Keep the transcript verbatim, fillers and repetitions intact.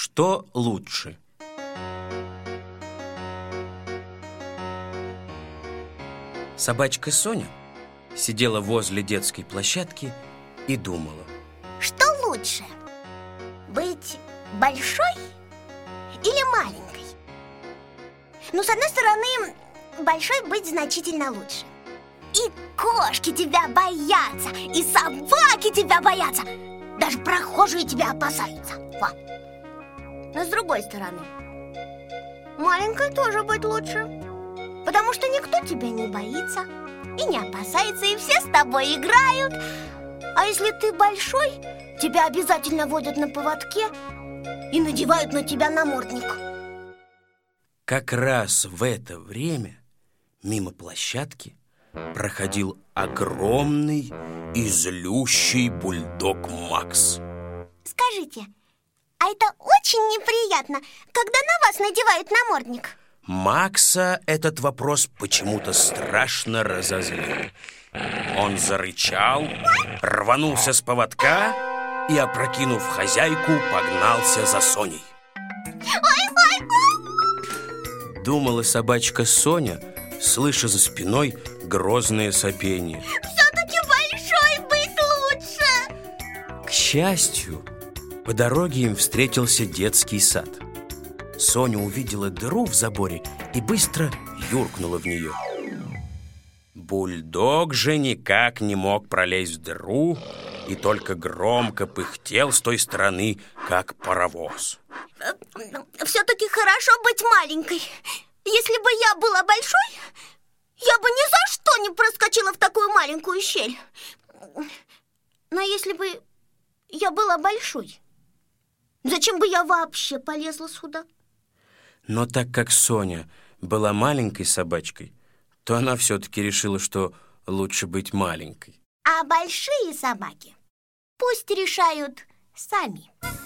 Что лучше? Собачка Соня сидела возле детской площадки и думала. Что лучше? Быть большой или маленькой? Ну, с одной стороны, большой быть значительно лучше. И кошки тебя боятся, и собаки тебя боятся, даже прохожие тебя опасаются. Во. Но с другой стороны, маленькой тоже быть лучше, потому что никто тебя не боится и не опасается, и все с тобой играют. А если ты большой, тебя обязательно водят на поводке и надевают на тебя намордник. Как раз в это время мимо площадки проходил огромный и злющий бульдог Макс. Скажите, а это очень неприятно, когда на вас надевают намордник? Макса этот вопрос почему-то страшно разозлил. Он зарычал, рванулся с поводка и, опрокинув хозяйку, погнался за Соней. Думала собачка Соня, слыша за спиной грозное сопение. Все-таки большой быть лучше. К счастью, по дороге им встретился детский сад. Соня увидела дыру в заборе и быстро юркнула в нее. Бульдог же никак не мог пролезть в дыру и только громко пыхтел с той стороны, как паровоз. Все-таки хорошо быть маленькой. Если бы я была большой, я бы ни за что не проскочила в такую маленькую щель. Но если бы я была большой, зачем бы я вообще полезла сюда? Но так как Соня была маленькой собачкой, то она все-таки решила, что лучше быть маленькой. А большие собаки пусть решают сами.